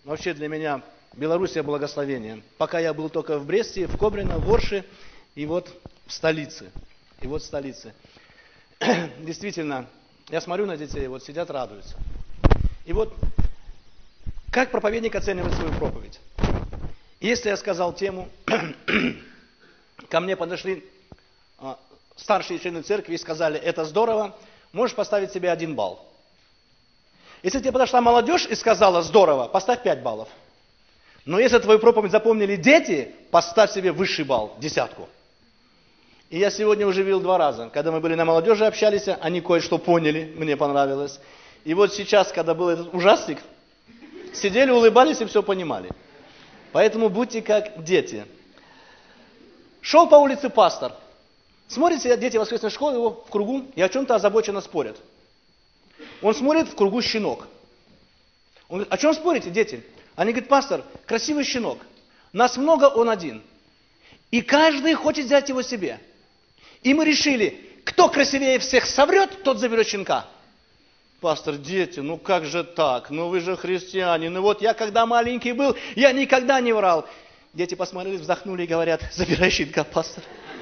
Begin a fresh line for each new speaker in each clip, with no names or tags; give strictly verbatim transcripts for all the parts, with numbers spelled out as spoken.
Вообще для меня Белоруссия благословение. Пока я был только в Бресте, в Кобрино, в Орше и вот в столице. И вот в столице. Действительно, я смотрю на детей, вот сидят, радуются. И вот как проповедник оценивает свою проповедь? Если я сказал тему, ко мне подошли а, старшие члены церкви и сказали, это здорово, можешь поставить себе один балл. Если тебе подошла молодежь и сказала, здорово, поставь пять баллов. Но если твою проповедь запомнили дети, поставь себе высший балл, десятку. И я сегодня уже видел два раза. Когда мы были на молодежи, общались, они кое-что поняли, мне понравилось. И вот сейчас, когда был этот ужастик, сидели, улыбались и все понимали. Поэтому будьте как дети. Шел по улице пастор. Смотрит, сидят дети воскресной школы его в кругу и о чем-то озабоченно спорят. Он смотрит, в кругу щенок. Он говорит, о чем спорите, дети? Они говорят, пастор, красивый щенок. Нас много, он один. И каждый хочет взять его себе. И мы решили, кто красивее всех соврет, тот заберет щенка. Пастор, дети, ну как же так? Ну вы же христиане. Ну вот я когда маленький был, я никогда не врал. Дети посмотрели, вздохнули и говорят, забирай щенка, пастор.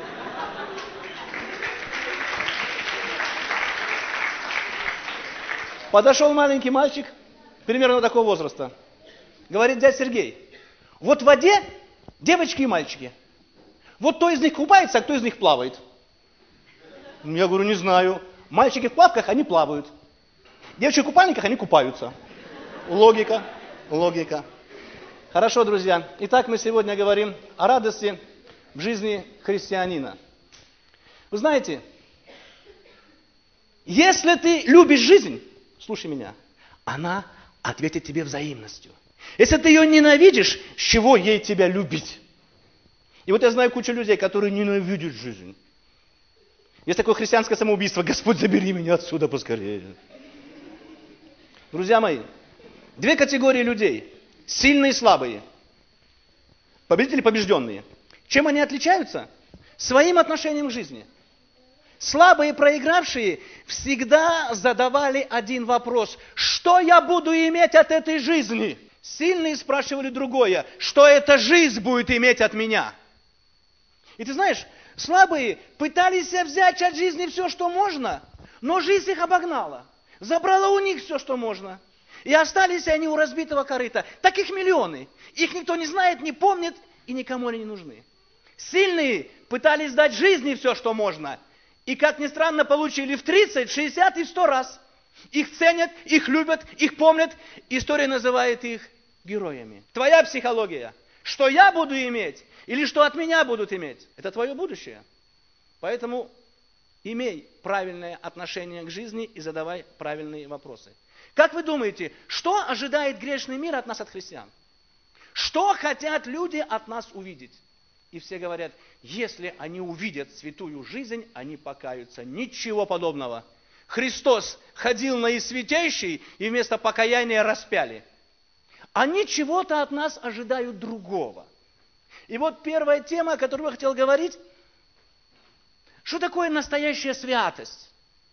Подошел маленький мальчик, примерно такого возраста. Говорит, дядя Сергей, вот в воде девочки и мальчики. Вот кто из них купается, а кто из них плавает. Я говорю, не знаю. Мальчики в плавках, они плавают. Девочки в купальниках, они купаются. Логика, логика. Хорошо, друзья. Итак, мы сегодня говорим о радости в жизни христианина. Вы знаете, если ты любишь жизнь, слушай меня, она ответит тебе взаимностью. Если ты ее ненавидишь, с чего ей тебя любить? И вот я знаю кучу людей, которые ненавидят жизнь. Есть такое христианское самоубийство. Господь, забери меня отсюда поскорее. Друзья мои, две категории людей. Сильные и слабые. Победители и побежденные. Чем они отличаются? Своим отношением к жизни. Слабые, проигравшие, всегда задавали один вопрос. Что я буду иметь от этой жизни? Сильные спрашивали другое. Что эта жизнь будет иметь от меня? И ты знаешь, слабые пытались взять от жизни все, что можно, но жизнь их обогнала. Забрала у них все, что можно. И остались они у разбитого корыта. Таких миллионы. Их никто не знает, не помнит, и никому они не нужны. Сильные пытались дать жизни все, что можно. И, как ни странно, получили в тридцать, шестьдесят и сто раз. Их ценят, их любят, их помнят. История называет их героями. Твоя психология. Что я буду иметь, или что от меня будут иметь, это твое будущее. Поэтому имей правильное отношение к жизни и задавай правильные вопросы. Как вы думаете, что ожидает грешный мир от нас, от христиан? Что хотят люди от нас увидеть? И все говорят, если они увидят святую жизнь, они покаются. Ничего подобного. Христос ходил на Исвятейший и вместо покаяния распяли. Они чего-то от нас ожидают другого. И вот первая тема, о которой я хотел говорить, что такое настоящая святость?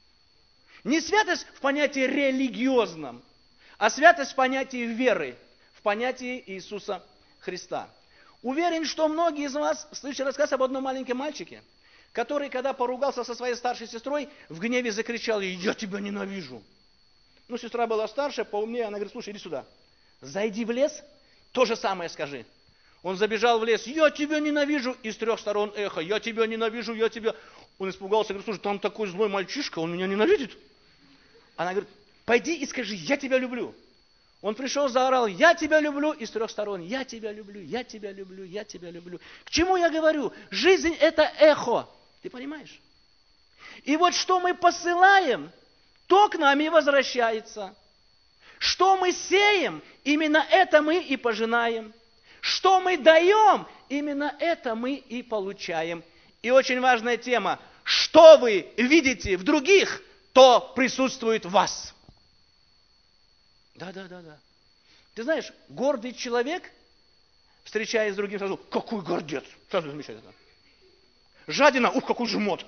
Не святость в понятии религиозном, а святость в понятии веры, в понятии Иисуса Христа. Уверен, что многие из вас слышали рассказ об одном маленьком мальчике, который, когда поругался со своей старшей сестрой, в гневе закричал ей, я тебя ненавижу. Ну, сестра была старше, поумнее, она говорит, слушай, иди сюда. Зайди в лес, то же самое скажи. Он забежал в лес, я тебя ненавижу, и с трех сторон эхо, я тебя ненавижу, я тебя... Он испугался, говорит, слушай, там такой злой мальчишка, он меня ненавидит. Она говорит, пойди и скажи, я тебя люблю. Он пришел, заорал, я тебя люблю, и с трех сторон, я тебя люблю, я тебя люблю, я тебя люблю. К чему я говорю? Жизнь это эхо, ты понимаешь? И вот что мы посылаем, то к нам и возвращается. Что мы сеем, именно это мы и пожинаем. Что мы даем, именно это мы и получаем. И очень важная тема, что вы видите в других, то присутствует в вас. Да, да, да, да. Ты знаешь, гордый человек, встречаясь с другим, сразу, какой гордец, сразу замечает это. Жадина, ух, какой жмот.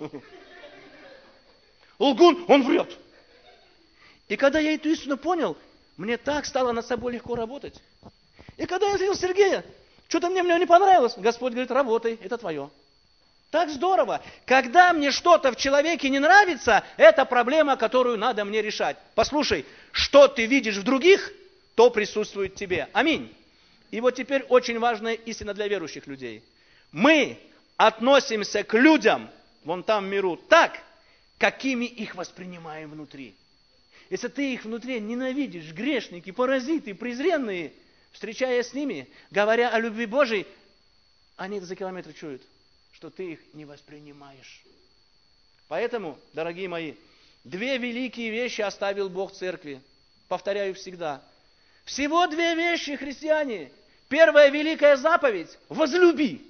Лгун, он врет. И когда я эту истину понял, мне так стало над собой легко работать. И когда я встретил Сергея, что-то мне в нем не понравилось. Господь говорит, работай, это твое. Так здорово. Когда мне что-то в человеке не нравится, это проблема, которую надо мне решать. Послушай, что ты видишь в других, то присутствует в тебе. Аминь. И вот теперь очень важная истина для верующих людей. Мы относимся к людям, вон там в миру, так, какими их воспринимаем внутри. Если ты их внутри ненавидишь, грешники, паразиты, презренные, встречаясь с ними, говоря о любви Божией, они это за километр чуют, что ты их не воспринимаешь. Поэтому, дорогие мои, две великие вещи оставил Бог церкви. Повторяю всегда. Всего две вещи, христиане. Первая великая заповедь – возлюби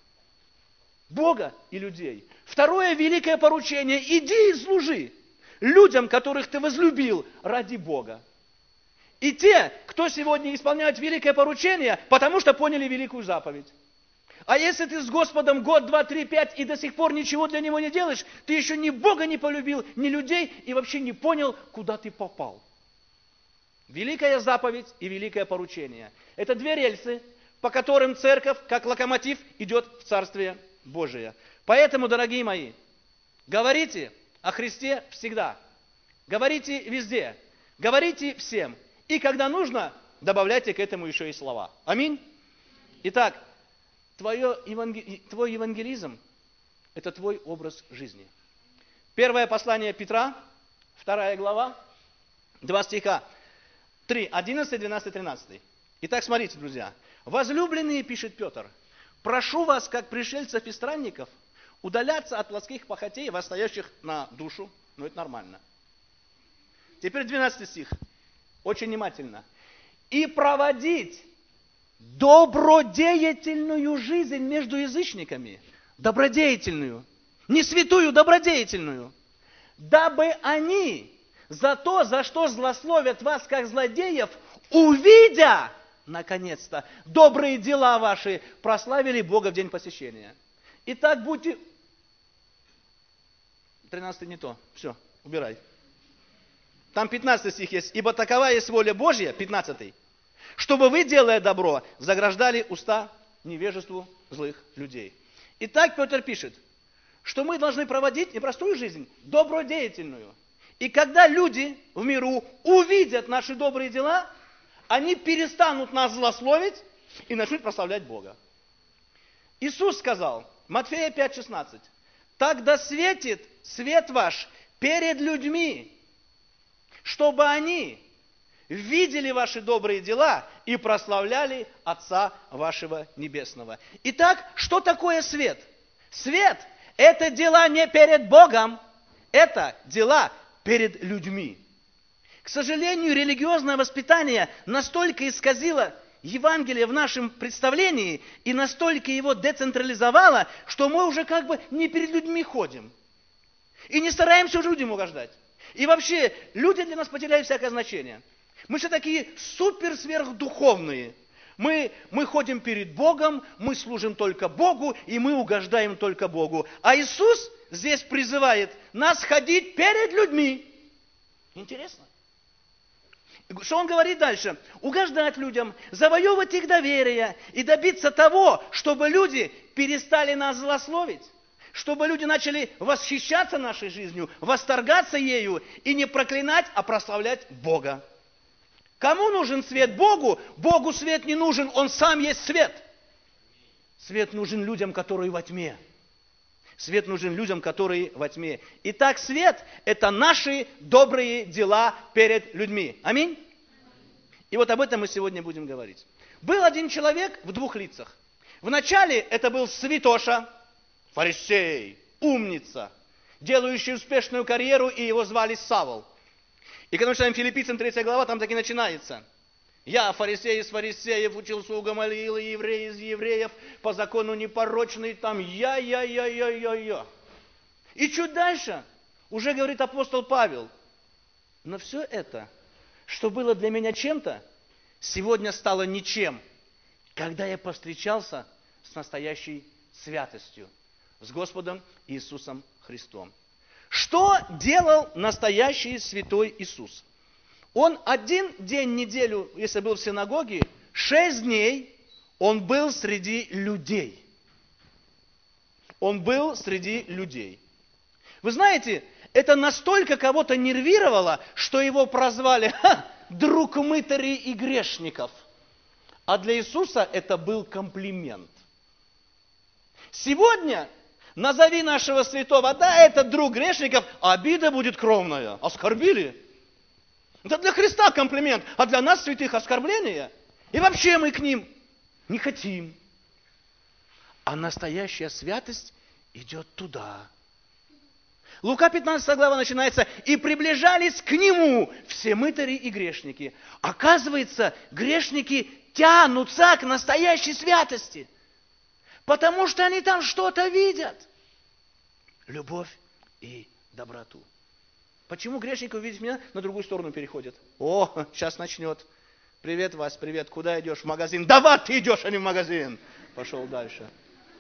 Бога и людей. Второе великое поручение – иди и служи людям, которых ты возлюбил ради Бога. И те, кто сегодня исполняют великое поручение, потому что поняли великую заповедь. А если ты с Господом год, два, три, пять и до сих пор ничего для Него не делаешь, ты еще ни Бога не полюбил, ни людей и вообще не понял, куда ты попал. Великая заповедь и великое поручение. Это две рельсы, по которым церковь, как локомотив, идет в Царствие Божие. Поэтому, дорогие мои, говорите о Христе всегда. Говорите везде. Говорите всем. И когда нужно, добавляйте к этому еще и слова. Аминь. Итак, твое евангел... твой евангелизм – это твой образ жизни. Первое послание Петра, вторая глава, два стиха, три, одиннадцать, двенадцать, тринадцать. Итак, смотрите, друзья. «Возлюбленные, пишет Петр, прошу вас, как пришельцев и странников, удаляться от плотских похотей, восстающих на душу». Ну, это нормально. Теперь двенадцатый стих. Очень внимательно. «И проводить добродеятельную жизнь между язычниками». Добродеятельную. Не святую, добродеятельную. «Дабы они за то, за что злословят вас, как злодеев, увидя, наконец-то, добрые дела ваши, прославили Бога в день посещения». Итак, будьте... тринадцатый не то. Все, убирай. Там пятнадцатый стих есть. «Ибо такова есть воля Божья», пятнадцатый, «чтобы вы, делая добро, заграждали уста невежеству злых людей». Итак, Петр пишет, что мы должны проводить непростую жизнь, добродеятельную. И когда люди в миру увидят наши добрые дела, они перестанут нас злословить и начнут прославлять Бога. Иисус сказал, Матфея пять шестнадцать, «Так да светит свет ваш перед людьми, чтобы они видели ваши добрые дела и прославляли Отца вашего Небесного». Итак, что такое свет? Свет – это дела не перед Богом, это дела перед людьми. К сожалению, религиозное воспитание настолько исказило Евангелие в нашем представлении и настолько его децентрализовало, что мы уже как бы не перед людьми ходим. И не стараемся уже людям угождать. И вообще, люди для нас потеряли всякое значение. Мы все такие супер-сверхдуховные. Мы, мы ходим перед Богом, мы служим только Богу, и мы угождаем только Богу. А Иисус здесь призывает нас ходить перед людьми. Интересно. Что Он говорит дальше? Угождать людям, завоевывать их доверие и добиться того, чтобы люди перестали нас злословить. Чтобы люди начали восхищаться нашей жизнью, восторгаться ею и не проклинать, а прославлять Бога. Кому нужен свет? Богу. Богу свет не нужен, Он сам есть свет. Свет нужен людям, которые во тьме. Свет нужен людям, которые во тьме. Итак, свет – это наши добрые дела перед людьми. Аминь? И вот об этом мы сегодня будем говорить. Был один человек в двух лицах. Вначале это был святоша, фарисей, умница, делающий успешную карьеру, и его звали Савл. И когда мы читаем Филиппийцам третья глава, там так и начинается. «Я, фарисей из фарисеев, учился у Гамалиила, еврей из евреев, по закону непорочный, там я, я, я, я, я, я». И чуть дальше уже говорит апостол Павел, но все это, что было для меня чем-то, сегодня стало ничем, когда я повстречался с настоящей святостью, с Господом Иисусом Христом. Что делал настоящий святой Иисус? Он один день в неделю, если был в синагоге, Шесть дней он был среди людей. Он был среди людей. Вы знаете, это настолько кого-то нервировало, что его прозвали Ха, друг мытарей и грешников. А для Иисуса это был комплимент. Сегодня назови нашего святого, да, это друг грешников, обида будет кровная. Оскорбили. Это для Христа комплимент, а для нас, святых, оскорбление. И вообще мы к ним не хотим. А настоящая святость идет туда. Лука пятнадцатая глава начинается. И приближались к нему все мытари и грешники. Оказывается, грешники тянутся к настоящей святости. Потому что они там что-то видят. Любовь и доброту. Почему грешники, увидев меня, на другую сторону переходят? О, сейчас начнет. Привет, Вась, привет. Куда идешь? В магазин. Да вот ты идешь, а не в магазин. Пошел дальше.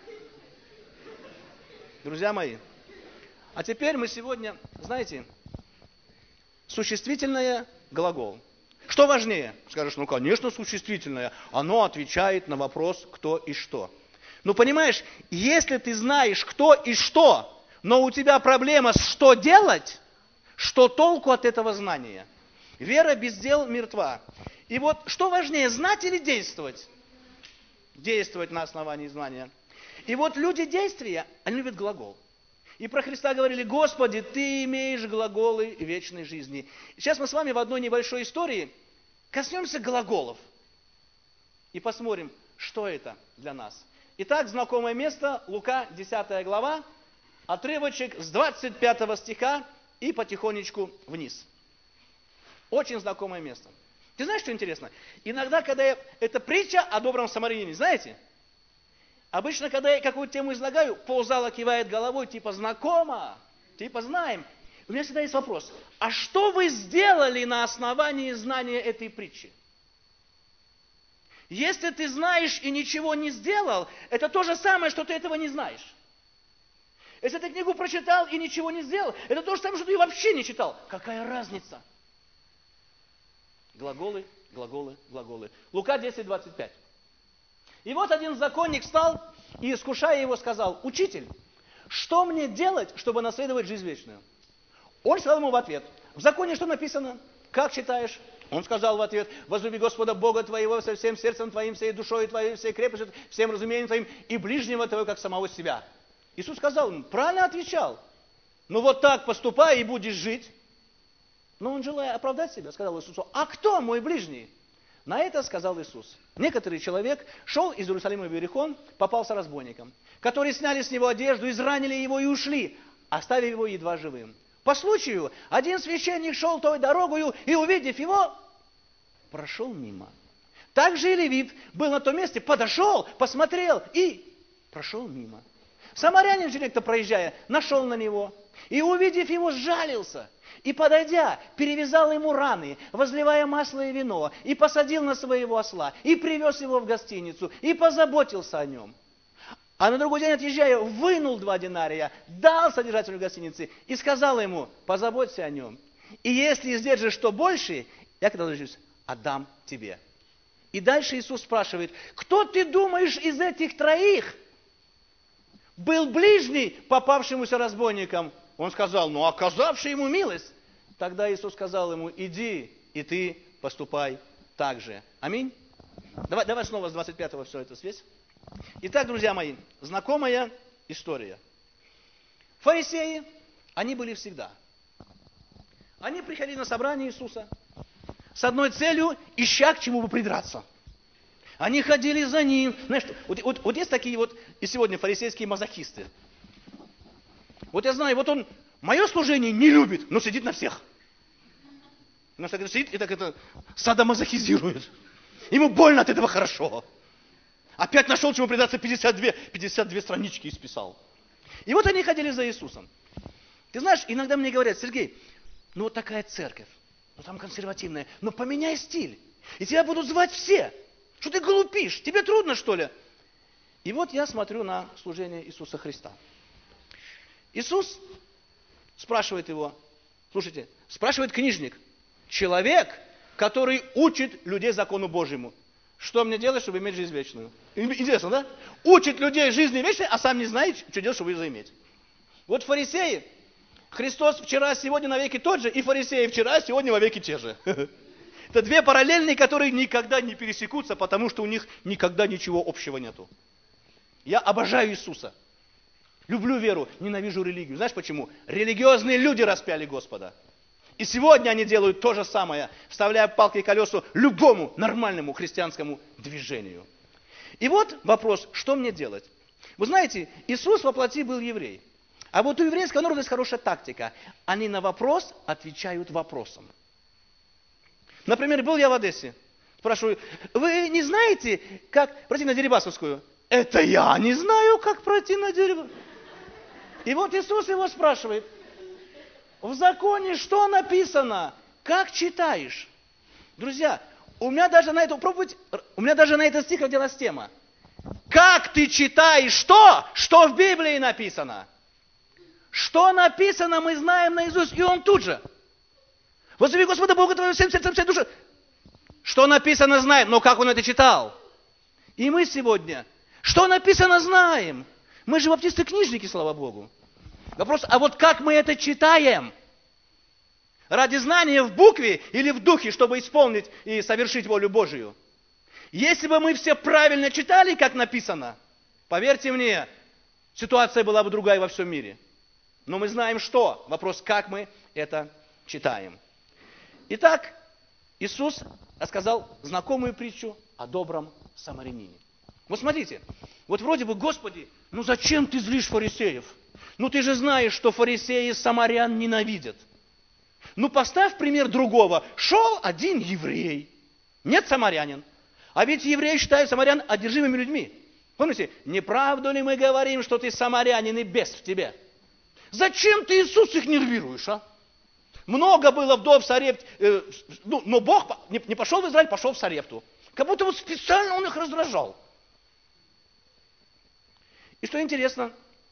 Друзья мои, а теперь мы сегодня, знаете, существительное глагол. Что важнее? Скажешь, ну, конечно, существительное. Оно отвечает на вопрос «кто и что». Ну, понимаешь, если ты знаешь «кто и что», но у тебя проблема с «что делать», что толку от этого знания? Вера без дел мертва. И вот что важнее, знать или действовать? Действовать на основании знания. И вот люди действия, они любят глагол. И про Христа говорили: Господи, Ты имеешь глаголы вечной жизни. Сейчас мы с вами в одной небольшой истории коснемся глаголов. И посмотрим, что это для нас. Итак, знакомое место, Лука, десятая глава, отрывочек с двадцать пятого стиха и потихонечку вниз. Очень знакомое место. Ты знаешь, что интересно? Иногда, когда я... Это притча о добром самарянине, знаете? Обычно, когда я какую-то тему излагаю, ползала кивает головой, типа знакомо, типа знаем. У меня всегда есть вопрос: а что вы сделали на основании знания этой притчи? Если ты знаешь и ничего не сделал, это то же самое, что ты этого не знаешь. Если ты книгу прочитал и ничего не сделал, это то же самое, что ты вообще не читал. Какая разница? Глаголы, глаголы, глаголы. Лука десять, двадцать пять. И вот один законник встал и, искушая его, сказал: «Учитель, что мне делать, чтобы наследовать жизнь вечную?» Он сказал ему в ответ: «В законе что написано? Как читаешь?» Он сказал в ответ: «Возлюби Господа Бога твоего со всем сердцем твоим, всей душой твоей, всей крепостью, всем разумением твоим, и ближнего твоего, как самого себя». Иисус сказал ему: «Правильно отвечал. Ну вот так поступай, и будешь жить». Но он, желая оправдать себя, сказал Иисусу: «А кто мой ближний?» На это сказал Иисус: «Некоторый человек шел из Иерусалима в Иерихон, попался разбойникам, которые сняли с него одежду, изранили его и ушли, оставив его едва живым. По случаю один священник шел той дорогою и, увидев его, прошел мимо. Также и левит был на том месте, подошел, посмотрел и прошел мимо. Самарянин же, некто проезжая, нашел на него и, увидев его, сжалился. И, подойдя, перевязал ему раны, возливая масло и вино, и посадил на своего осла, и привез его в гостиницу, и позаботился о нем. А на другой день, отъезжая, вынул два динария, дал содержателю гостиницы и сказал ему: позаботься о нем. И если издержишь что больше, я когда дождусь, отдам тебе». И дальше Иисус спрашивает: кто ты думаешь из этих троих был ближний попавшемуся разбойникам? Он сказал: ну, оказавший ему милость. Тогда Иисус сказал ему: иди, и ты поступай так же. Аминь. Давай, давай снова с двадцать пятого все это свесь. Итак, друзья мои, знакомая история. Фарисеи, они были всегда. Они приходили на собрание Иисуса с одной целью, ища к чему бы придраться. Они ходили за ним. Знаешь, вот, вот, вот есть такие вот и сегодня фарисейские мазохисты. Вот я знаю, вот он мое служение не любит, но сидит на всех. Он так сидит и так это садомазохизирует. Ему больно от этого хорошо. Опять нашел, чему предаться, пятьдесят две, пятьдесят две странички исписал. И вот они ходили за Иисусом. Ты знаешь, иногда мне говорят: Сергей, ну вот такая церковь, ну там консервативная, но поменяй стиль, и тебя будут звать все. Что ты глупишь? Тебе трудно, что ли? И вот я смотрю на служение Иисуса Христа. Иисус спрашивает его, слушайте, спрашивает книжник, человек, который учит людей закону Божьему. Что мне делать, чтобы иметь жизнь вечную? Интересно, да? Учит людей жизни вечной, а сам не знает, что делать, чтобы ее заиметь. Вот фарисеи, Христос вчера, сегодня навеки тот же, и фарисеи вчера, сегодня вовеки те же. Это две параллельные, которые никогда не пересекутся, потому что у них никогда ничего общего нету. Я обожаю Иисуса. Люблю веру, ненавижу религию. Знаешь почему? Религиозные люди распяли Господа. И сегодня они делают то же самое, вставляя палки и колесу любому нормальному христианскому движению. И вот вопрос, что мне делать? Вы знаете, Иисус во плоти был еврей. А вот у еврейского народа есть хорошая тактика. Они на вопрос отвечают вопросом. Например, был я в Одессе. Спрашиваю, вы не знаете, как пройти на Дерибасовскую? Это я не знаю, как пройти на Дерибасовскую. И вот Иисус его спрашивает, в законе что написано? Как читаешь? Друзья, у меня даже на это, пробуйте, у меня даже на этот стих родилась тема. Как ты читаешь что? Что в Библии написано? Что написано, мы знаем наизусть, и он тут же. Возлюби Господа Бога твоего всем сердцем, всей душой. Что написано, знаем, но как он это читал? И мы сегодня, что написано, знаем. Мы же баптисты-книжники, слава Богу. Вопрос, а вот как мы это читаем? Ради знания в букве или в духе, чтобы исполнить и совершить волю Божию? Если бы мы все правильно читали, как написано, поверьте мне, ситуация была бы другая во всем мире. Но мы знаем что. Вопрос, как мы это читаем. Итак, Иисус рассказал знакомую притчу о добром самарянине. Вот смотрите, вот вроде бы, Господи, ну зачем ты злишь фарисеев? Ну ты же знаешь, что фарисеи самарян ненавидят. Ну поставь пример другого. Шел один еврей, нет самарянин. А ведь евреи считают самарян одержимыми людьми. Помните, не правду ли мы говорим, что ты самарянин и бес в тебе? Зачем ты, Иисус, их нервируешь, а? Много было вдов в Сарепте, э, ну, но Бог не, не пошел в Израиль, пошел в Сарепту. Как будто вот специально он их раздражал. И что интересно,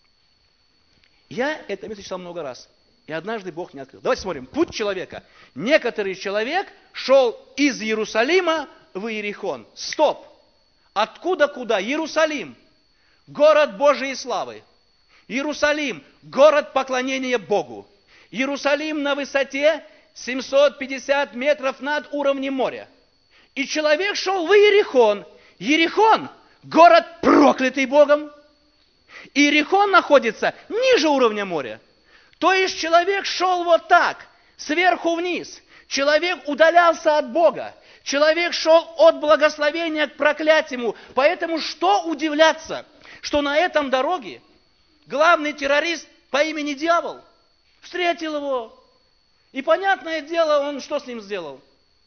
я это место читал много раз, и однажды Бог мне открыл. Давайте смотрим. Путь человека. Некоторый человек шел из Иерусалима в Иерихон. Стоп! Откуда куда? Иерусалим. Город Божией славы. Иерусалим. Город поклонения Богу. Иерусалим на высоте семьсот пятьдесят метров над уровнем моря. И человек шел в Иерихон. Иерихон. Город проклятый Богом. Иерихон находится ниже уровня моря. То есть человек шел вот так, сверху вниз. Человек удалялся от Бога. Человек шел от благословения к проклятию. Поэтому что удивляться, что на этом дороге главный террорист по имени Дьявол встретил его. И понятное дело, он что с ним сделал?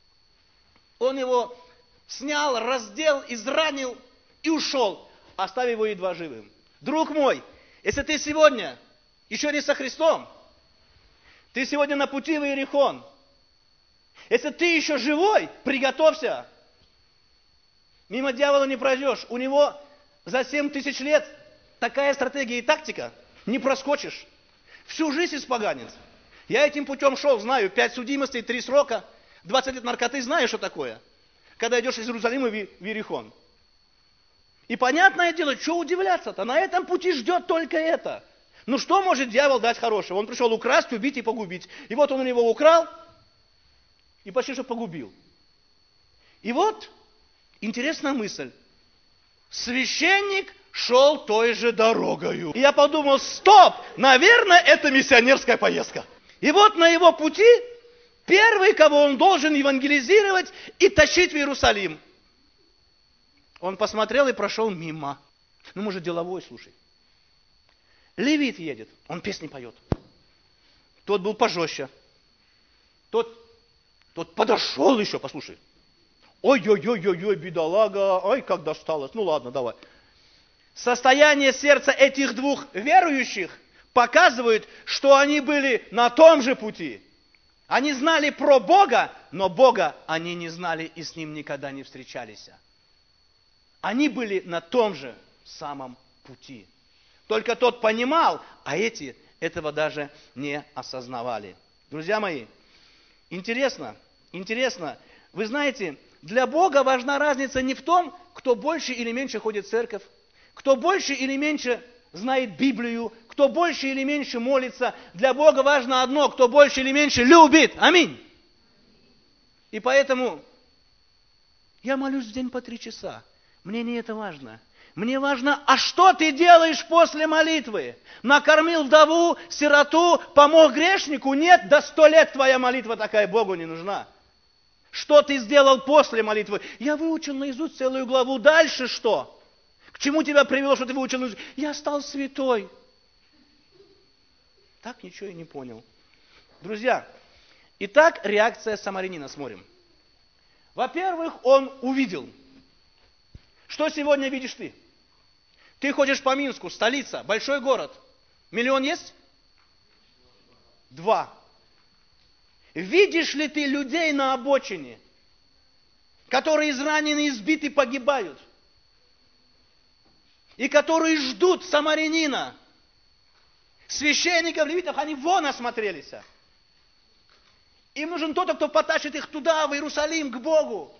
Он его снял, раздел, изранил и ушел, оставив его едва живым. Друг мой, если ты сегодня еще не со Христом, ты сегодня на пути в Иерихон, если ты еще живой, приготовься. Мимо дьявола не пройдешь. У него за семь тысяч лет такая стратегия и тактика. Не проскочишь. Всю жизнь испоганец. Я этим путем шел, знаю. Пять судимостей, три срока, двадцать лет наркоты. Знаю, что такое. Когда идешь из Иерусалима в Иерихон. И понятное дело, что удивляться-то? На этом пути ждет только это. Ну что может дьявол дать хорошего? Он пришел украсть, убить и погубить. И вот он у него украл и почти что погубил. И вот интересная мысль. Священник шел той же дорогою. И я подумал, стоп, наверное, это миссионерская поездка. И вот на его пути первый, кого он должен евангелизировать и тащить в Иерусалим. Он посмотрел и прошел мимо. Ну, может, деловой, слушай. Левит едет, он песни поет. Тот был пожестче. Тот, тот подошел еще, послушай. Ой-ой-ой-ой, бедолага, ой, как досталось. Ну ладно, давай. Состояние сердца этих двух верующих показывает, что они были на том же пути. Они знали про Бога, но Бога они не знали и с Ним никогда не встречались. Они были на том же самом пути. Только тот понимал, а эти этого даже не осознавали. Друзья мои, интересно, интересно, вы знаете, для Бога важна разница не в том, кто больше или меньше ходит в церковь, кто больше или меньше знает Библию, кто больше или меньше молится. Для Бога важно одно, кто больше или меньше любит. Аминь. И поэтому я молюсь в день по три часа. Мне не это важно. Мне важно, а что ты делаешь после молитвы? Накормил вдову, сироту, помог грешнику? Нет, до сто лет твоя молитва такая Богу не нужна. Что ты сделал после молитвы? Я выучил наизусть целую главу. Дальше что? К чему тебя привело, что ты выучил наизусть? Я стал святой. Так ничего и не понял. Друзья, итак, реакция самарянина смотрим. Во-первых, он увидел. Что сегодня видишь ты? Ты ходишь по Минску, столица, большой город. Миллион есть? Два. Видишь ли ты людей на обочине, которые изранены, избиты, погибают? И которые ждут самарянина. Священников, левитов, они вон осмотрелись. Им нужен тот, кто потащит их туда, в Иерусалим, к Богу.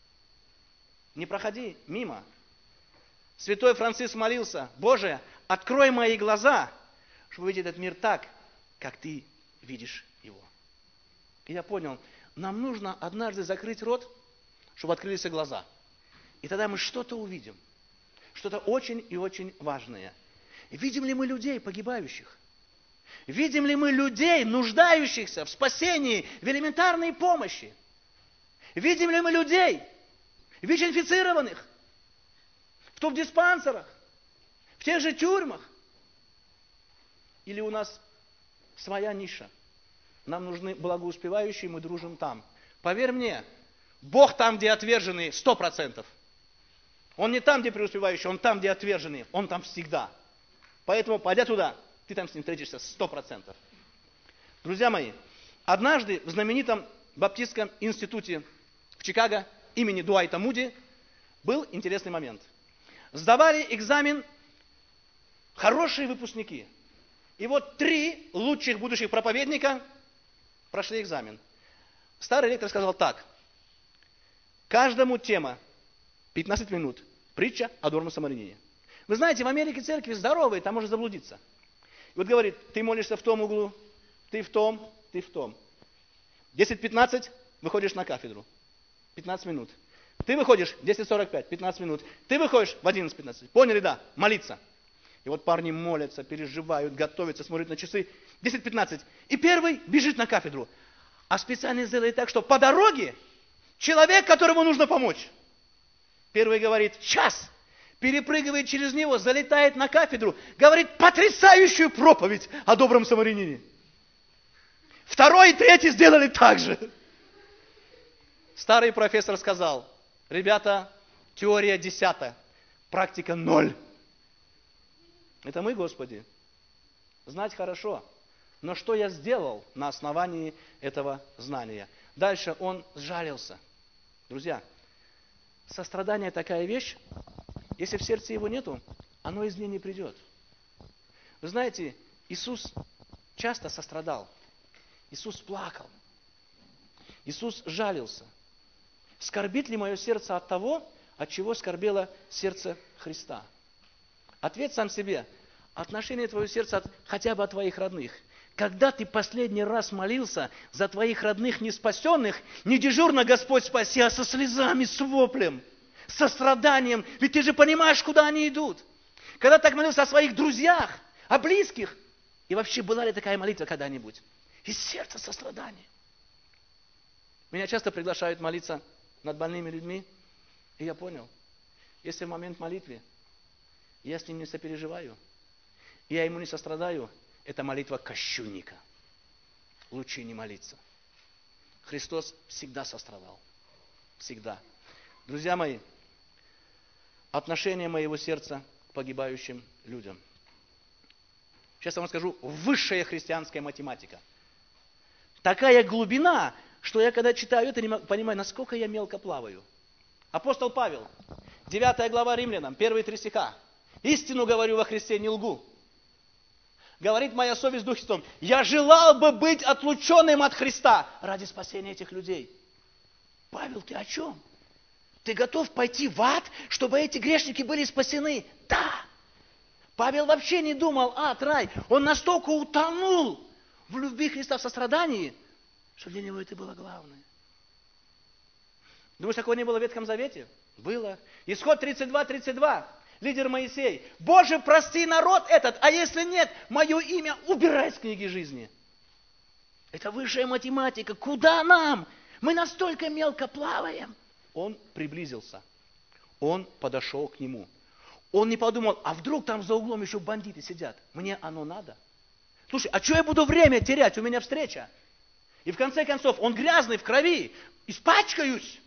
Не проходи мимо. Святой Франциск молился: Боже, открой мои глаза, чтобы увидеть этот мир так, как Ты видишь его. И я понял, нам нужно однажды закрыть рот, чтобы открылись глаза. И тогда мы что-то увидим. Что-то очень и очень важное. Видим ли мы людей погибающих? Видим ли мы людей, нуждающихся в спасении, в элементарной помощи? Видим ли мы людей, ВИЧ-инфицированных, в топ-диспансерах, в тех же тюрьмах? Или у нас своя ниша? Нам нужны благоуспевающие, мы дружим там. Поверь мне, Бог там, где отверженные, сто процентов. Он не там, где преуспевающий, Он там, где отверженные. Он там всегда. Поэтому, пойдя туда, ты там с ним встретишься сто процентов. Друзья мои, однажды в знаменитом Баптистском институте в Чикаго имени Дуайта Муди был интересный момент. Сдавали экзамен хорошие выпускники. И вот три лучших будущих проповедника прошли экзамен. Старый ректор сказал так: каждому тема пятнадцать минут. Притча о дурном самарянине. Вы знаете, в Америке церкви здоровые, там можно заблудиться. И вот говорит, ты молишься в том углу, ты в том, ты в том. десять-пятнадцать выходишь на кафедру. пятнадцать минут. Ты выходишь десять сорок пять, пятнадцать минут. Ты выходишь в одиннадцать пятнадцать. Поняли, да? Молиться. И вот парни молятся, переживают, готовятся, смотрят на часы. десять пятнадцать. И первый бежит на кафедру. А специально сделали так, что по дороге человек, которому нужно помочь. Первый говорит, час. Перепрыгивает через него, залетает на кафедру, говорит потрясающую проповедь о добром самарянине. Второй и третий сделали так же. Старый профессор сказал, ребята, теория десятая, практика ноль. Это мы, Господи. Знать хорошо. Но что я сделал на основании этого знания? Дальше он сжалился. Друзья, сострадание такая вещь, если в сердце его нету, оно из нее не придет. Вы знаете, Иисус часто сострадал. Иисус плакал. Иисус жалился. Скорбит ли мое сердце от того, от чего скорбело сердце Христа? Ответь сам себе. Отношение твоего сердца от, хотя бы от твоих родных. Когда ты последний раз молился за твоих родных неспасенных, не дежурно Господь спаси, а со слезами, с воплем, со страданием. Ведь ты же понимаешь, куда они идут. Когда так молился о своих друзьях, о близких. И вообще, была ли такая молитва когда-нибудь? Из сердца сострадания. Меня часто приглашают молиться над больными людьми. И я понял, если в момент молитвы я с ним не сопереживаю, я ему не сострадаю, это молитва кощунника. Лучше не молиться. Христос всегда сострадал. Всегда. Друзья мои, отношение моего сердца к погибающим людям. Сейчас я вам скажу, высшая христианская математика. Такая глубина, что я когда читаю это, не понимаю, насколько я мелко плаваю. Апостол Павел, девятая глава Римлянам, первые три стиха. Истину говорю во Христе, не лгу. Говорит моя совесть в Духе Святом, я желал бы быть отлученным от Христа ради спасения этих людей. Павел, ты о чем? Ты готов пойти в ад, чтобы эти грешники были спасены? Да. Павел вообще не думал ад, рай. Он настолько утонул в любви Христа, в сострадании, что для него это было главное. Думаешь, такого не было в Ветхом Завете? Было. Исход тридцать два тридцать два. Лидер Моисей. Боже, прости народ этот, а если нет, мое имя убирай с книги жизни. Это высшая математика. Куда нам? Мы настолько мелко плаваем. Он приблизился. Он подошел к нему. Он не подумал, а вдруг там за углом еще бандиты сидят. Мне оно надо? Слушай, а что я буду время терять? У меня встреча. И в конце концов, он грязный, в крови. Испачкаюсь.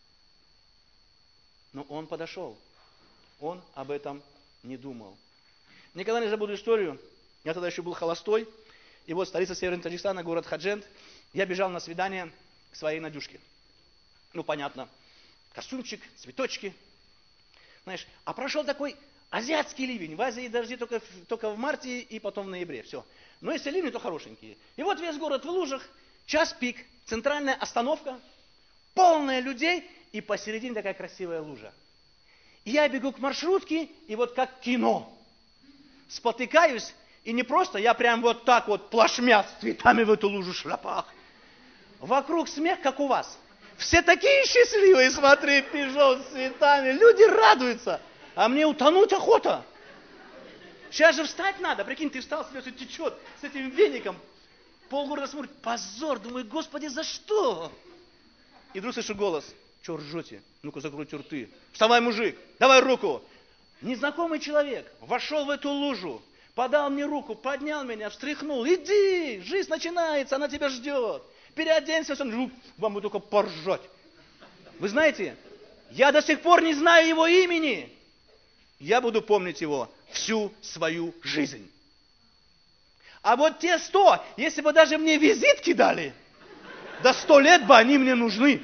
Но он подошел. Он об этом не думал. Никогда не забуду историю. Я тогда еще был холостой. И вот столица Северного Таджикистана, город Хаджент. Я бежал на свидание к своей Надюшке. Ну, понятно. Костюмчик, цветочки. Знаешь, а прошел такой азиатский ливень. В Азии дожди только, в- только в марте и потом в ноябре. Все. Но если ливни, то хорошенькие. И вот весь город в лужах. Час пик. Центральная остановка. Полная людей. И посередине такая красивая лужа. И я бегу к маршрутке. И вот как кино. Спотыкаюсь. И не просто, я прям вот так вот плашмя с цветами в эту лужу шляпах. Вокруг смех, как у вас. Все такие счастливые, смотри, пижон с цветами. Люди радуются. А мне утонуть охота. Сейчас же встать надо. Прикинь, ты встал, слезы течет с этим веником. Полгорода смотрит. Позор. Думаю, Господи, за что? И вдруг слышу голос. Че ржете? Ну-ка, закройте рты. Вставай, мужик. Давай руку. Незнакомый человек вошел в эту лужу. Подал мне руку, поднял меня, встряхнул. Иди, жизнь начинается, она тебя ждет. Переоденься, ну, вам бы только поржать. Вы знаете, я до сих пор не знаю его имени. Я буду помнить его всю свою жизнь. А вот те сто, если бы даже мне визитки дали, до сто лет бы они мне нужны.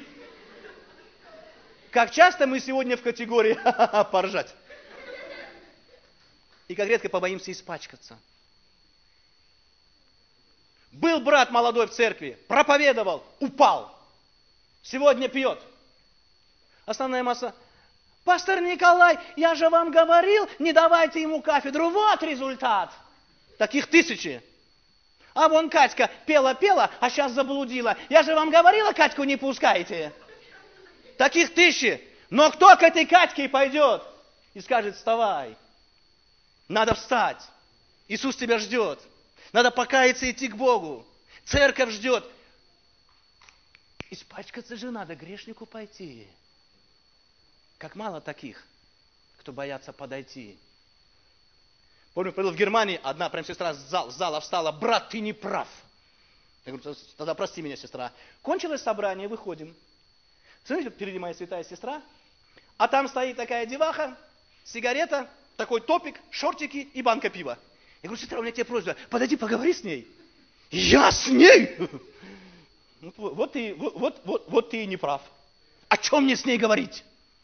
Как часто мы сегодня в категории поржать. И как редко побоимся испачкаться. Был брат молодой в церкви, проповедовал, упал. Сегодня пьет. Основная масса. Пастор Николай, я же вам говорил, не давайте ему кафедру. Вот результат. Таких тысячи. А вон Катька пела-пела, а сейчас заблудила. Я же вам говорила, Катьку не пускайте. Таких тысячи. Но кто к этой Катьке пойдет и скажет, вставай. Надо встать. Иисус тебя ждет. Надо покаяться и идти к Богу. Церковь ждет. Испачкаться же надо, грешнику пойти. Как мало таких, кто боятся подойти. Помню, был в Германии, одна прям сестра с зала, с зала встала. Брат, ты не прав. Я говорю, тогда прости меня, сестра. Кончилось собрание, выходим. Смотрите, впереди моя святая сестра. А там стоит такая деваха, сигарета, такой топик, шортики и банка пива. Я говорю, сестра, у меня тебе просьба, подойди, поговори с ней. Я с ней? Вот, вот, ты, вот, вот, вот ты и не прав. О чем мне с ней говорить?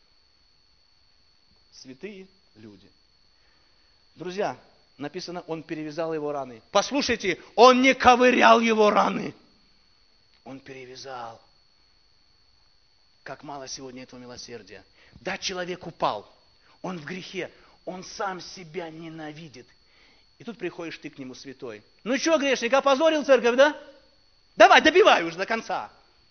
Святые люди. Друзья, написано, он перевязал его раны. Послушайте, он не ковырял его раны. Он перевязал. Как мало сегодня этого милосердия. Да, человек упал. Он в грехе. Он сам себя ненавидит. И тут приходишь ты к нему, святой. Ну что, грешник, опозорил церковь, да? Давай, добивай уже до конца.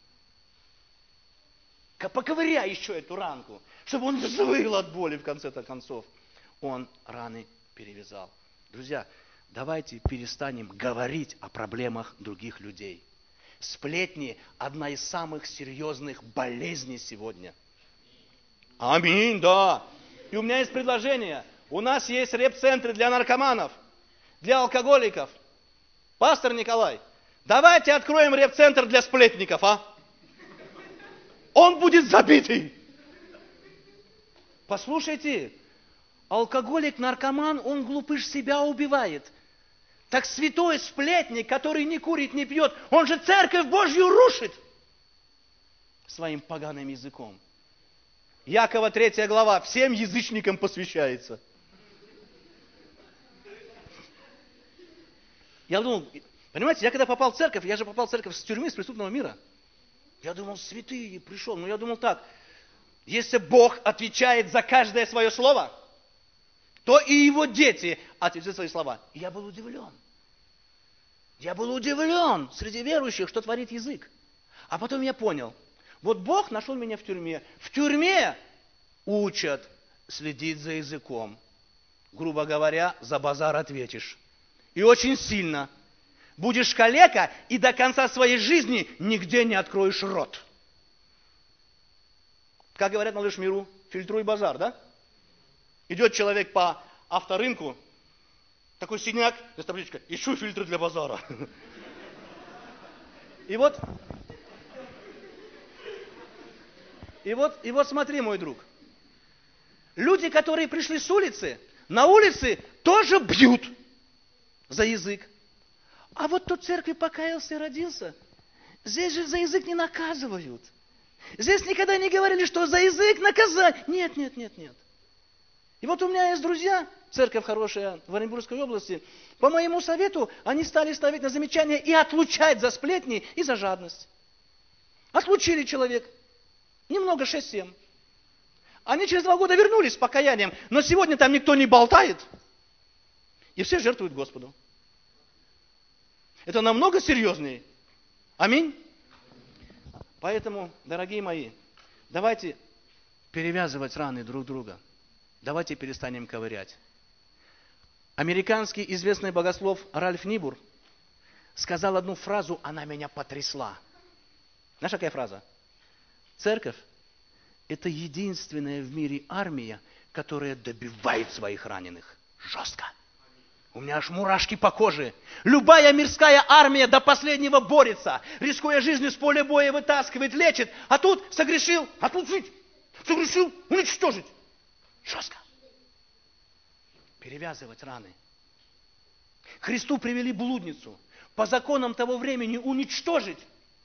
Поковыряй еще эту ранку, чтобы он взвыл от боли в конце-то концов. Он раны перевязал. Друзья, давайте перестанем говорить о проблемах других людей. Сплетни – одна из самых серьезных болезней сегодня. Аминь, да. И у меня есть предложение. У нас есть реп-центры для наркоманов, для алкоголиков. Пастор Николай, давайте откроем реп-центр для сплетников, а? Он будет забитый. Послушайте, алкоголик, наркоман, он глупыш себя убивает. Так святой сплетник, который не курит, не пьет, он же церковь Божью рушит своим поганым языком. Якова третья глава, всем язычникам посвящается. Я думал, понимаете, я когда попал в церковь, я же попал в церковь с тюрьмы, с преступного мира. Я думал, святые, пришел. Но я думал так, Если Бог отвечает за каждое свое слово, то и его дети ответят за свои слова. И я был удивлен. Я был удивлен среди верующих, что творит язык. А потом я понял, вот Бог нашел меня в тюрьме. В тюрьме учат следить за языком. Грубо говоря, за базар ответишь. И очень сильно. Будешь калека и до конца своей жизни нигде не откроешь рот. Как говорят на Лышмиру, фильтруй базар, да? Идет человек по авторынку, такой синяк, здесь табличка, ищу фильтры для базара. И вот, и вот, и вот смотри, мой друг. Люди, которые пришли с улицы, на улице тоже бьют за язык. А вот кто в церкви покаялся и родился, здесь же за язык не наказывают. Здесь никогда не говорили, что за язык наказать. Нет, нет, нет, нет. И вот у меня есть друзья, церковь хорошая в Оренбургской области, по моему совету они стали ставить на замечание и отлучать за сплетни и за жадность. Отлучили человек, немного, шесть-семь. Они через два года вернулись с покаянием, но сегодня там никто не болтает, и все жертвуют Господу. Это намного серьезнее. Аминь. Поэтому, дорогие мои, давайте перевязывать раны друг друга. Давайте перестанем ковырять. Американский известный богослов Ральф Нибур сказал одну фразу, она меня потрясла. Знаешь, какая фраза? Церковь – это единственная в мире армия, которая добивает своих раненых. Жестко. У меня аж мурашки по коже. Любая мирская армия до последнего борется, рискуя жизнью с поля боя вытаскивает, лечит. А тут согрешил, отлучить. Согрешил, уничтожить. Жестко. Перевязывать раны. Христу привели блудницу. По законам того времени уничтожить.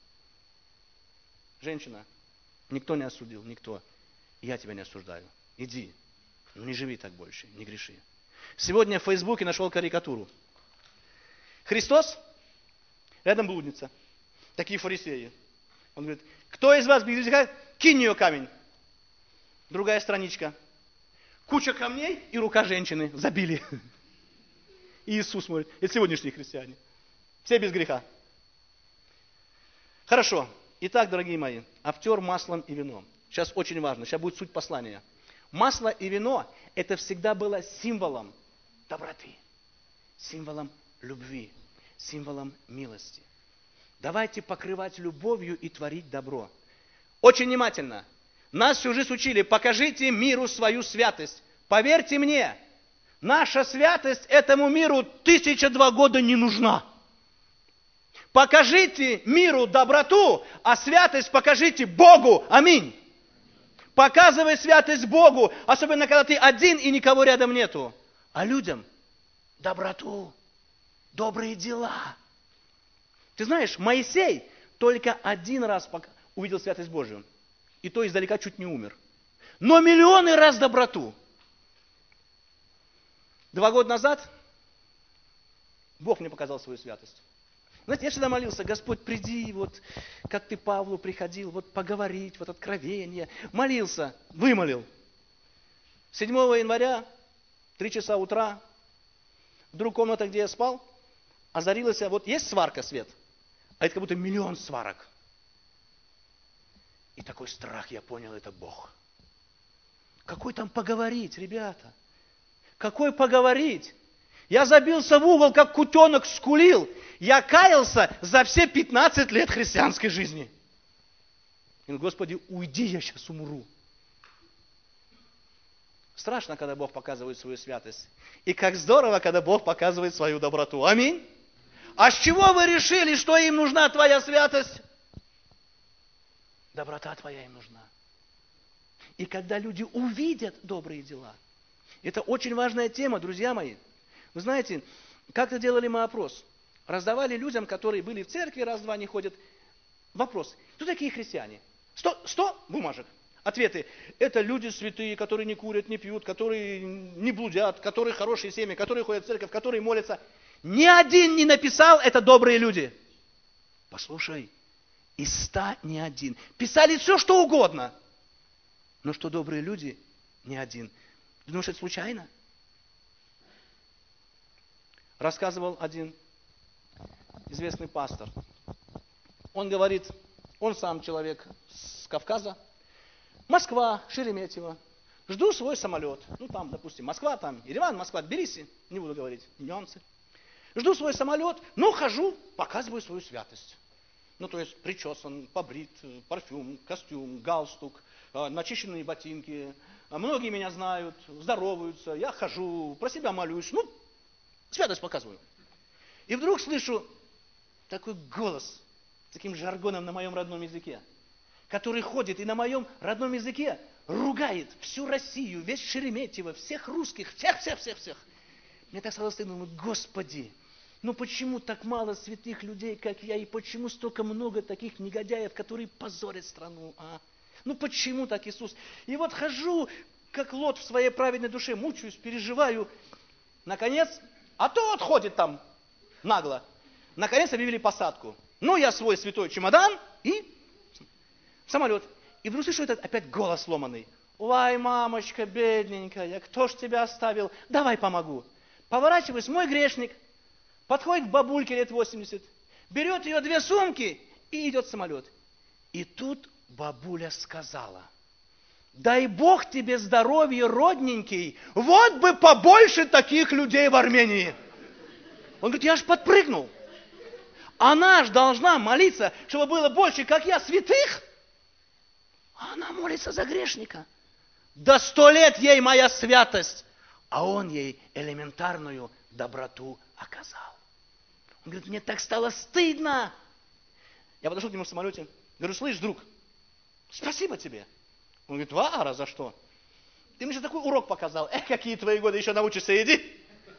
Женщина, никто не осудил, никто. Я тебя не осуждаю. Иди, но не живи так больше, не греши. Сегодня в Фейсбуке нашел карикатуру. Христос, рядом блудница. Такие фарисеи. Он говорит, кто из вас близко, кинь в нее камень. Другая страничка. Куча камней и рука женщины. Забили. И Иисус смотрит. Это сегодняшние христиане. Все без греха. Хорошо. Итак, дорогие мои, обтер маслом и вином. Сейчас очень важно. Сейчас будет суть послания. Масло и вино – это всегда было символом доброты, символом любви, символом милости. Давайте покрывать любовью и творить добро. Очень внимательно. Нас всю жизнь учили, покажите миру свою святость. Поверьте мне, наша святость этому миру тысяча два года не нужна. Покажите миру доброту, а святость покажите Богу. Аминь. Показывай святость Богу, особенно когда ты один и никого рядом нету. А людям доброту, добрые дела. Ты знаешь, Моисей только один раз увидел святость Божию. И то издалека чуть не умер. Но миллионы раз доброту. Два года назад Бог мне показал свою святость. Знаете, я всегда молился, Господь, приди, вот как ты Павлу приходил, вот поговорить, вот откровение. Молился, вымолил. седьмого января, три часа утра, вдруг комната, где я спал, озарилась, вот есть сварка, свет, а это как будто миллион сварок. И такой страх, я понял, это Бог. Какой там поговорить, ребята? Какой поговорить? Я забился в угол, как кутенок скулил. Я каялся за все пятнадцать лет христианской жизни. И, Господи, уйди, я сейчас умру. Страшно, когда Бог показывает свою святость. И как здорово, когда Бог показывает свою доброту. Аминь. А с чего вы решили, что им нужна твоя святость? Доброта твоя им нужна. И когда люди увидят добрые дела. Это очень важная тема, друзья мои. Вы знаете, как-то делали мы опрос. Раздавали людям, которые были в церкви, раз-два не ходят. Вопрос. Кто такие христиане? Сто, сто бумажек. Ответы. Это люди святые, которые не курят, не пьют, которые не блудят, которые хорошие семьи, которые ходят в церковь, которые молятся. Ни один не написал, это добрые люди. Послушай, из ста ни один. Писали все, что угодно. Но что добрые люди не один. Ты думаешь, это случайно? Рассказывал один известный пастор. Он говорит, он сам человек с Кавказа. Москва, Шереметьево. Жду свой самолет. Ну, там, допустим, Москва, там, Ереван, Москва, Тбилиси. Не буду говорить нюансы. Жду свой самолет, но хожу, показываю свою святость. Ну, то есть, причесан, побрит, парфюм, костюм, галстук, начищенные ботинки. Многие меня знают, здороваются, я хожу, про себя молюсь. Ну, святость показываю. И вдруг слышу такой голос, таким жаргоном на моем родном языке, который ходит и на моем родном языке ругает всю Россию, весь Шереметьево, всех русских, всех-всех-всех-всех. Мне так стало стыдно, думаю, Господи, ну почему так мало святых людей, как я, и почему столько много таких негодяев, которые позорят страну, а? Ну почему так, Иисус? И вот хожу, как Лот в своей праведной душе, мучаюсь, переживаю. Наконец, а то отходит там нагло. Наконец объявили посадку. Ну, я свой святой чемодан и в самолет. И вдруг слышу этот опять голос сломанный. Ой, мамочка, бедненькая, кто ж тебя оставил? Давай помогу. Поворачиваюсь, мой грешник, подходит к бабульке лет восемьдесят, берет ее две сумки и идет в самолет. И тут бабуля сказала, дай Бог тебе здоровья, родненький, вот бы побольше таких людей в Армении. Он говорит, я аж подпрыгнул. Она ж должна молиться, чтобы было больше, как я, святых. А она молится за грешника. Да сто лет ей моя святость. А он ей элементарную доброту оказал. Он говорит, мне так стало стыдно. Я подошел к нему в самолете. Говорю, слышь, друг, спасибо тебе. Он говорит, Вара, за что? Ты мне же такой урок показал. Эх, какие твои годы, еще научишься, иди.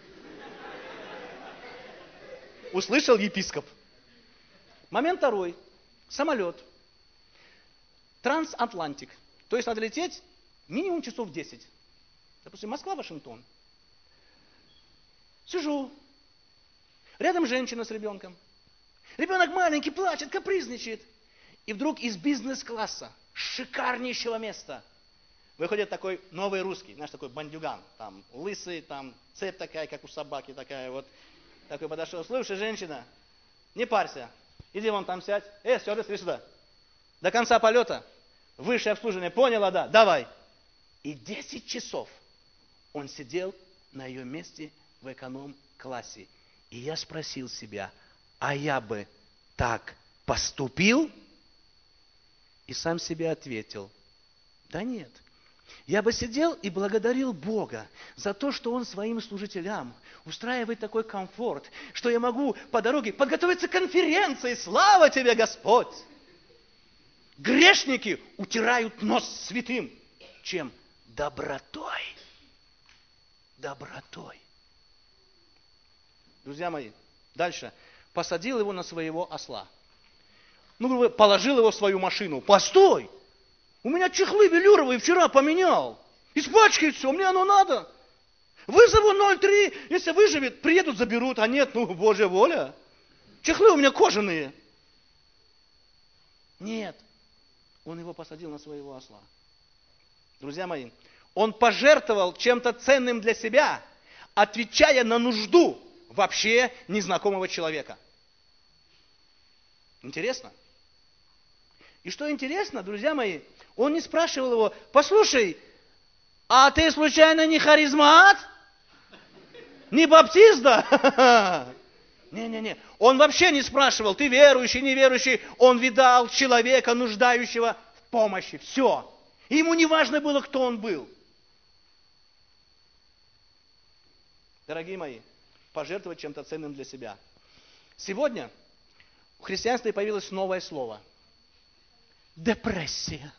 Услышал епископ. Момент второй. Самолет. Трансатлантик. То есть надо лететь минимум часов десять. Допустим, Москва-Вашингтон. Сижу. Рядом женщина с ребенком. Ребенок маленький, плачет, капризничает. И вдруг из бизнес-класса, шикарнейшего места, выходит такой новый русский, знаешь, такой бандюган. Там лысый, там цепь такая, как у собаки, такая вот. Такой подошел. Слушай, женщина, не парься. Иди вон там сядь. Эй, стюардесс, иди сюда. До конца полета. Высшее обслуживание. Поняла, да? Давай. И десять часов он сидел на ее месте в эконом-классе. И я спросил себя, а я бы так поступил? И сам себе ответил, да нет. Я бы сидел и благодарил Бога за то, что Он своим служителям устраивает такой комфорт, что я могу по дороге подготовиться к конференции. Слава тебе, Господь! Грешники утирают нос святым, чем добротой. Добротой. Друзья мои, дальше. Посадил его на своего осла. Ну, положил его в свою машину. Постой! У меня чехлы велюровые вчера поменял. Испачкается, мне оно надо. Вызову ноль три, если выживет, приедут, заберут. А нет, ну, Божья воля. Чехлы у меня кожаные. Нет. Он его посадил на своего осла. Друзья мои, он пожертвовал чем-то ценным для себя, отвечая на нужду вообще незнакомого человека. Интересно? И что интересно, друзья мои, он не спрашивал его, послушай, а ты случайно не харизмат? Не баптист, да? Не-не-не. Он вообще не спрашивал, ты верующий, неверующий. Он видал человека, нуждающего в помощи. Все. И ему не важно было, кто он был. Дорогие мои, пожертвовать чем-то ценным для себя. Сегодня в христианстве появилось новое слово. Депрессия.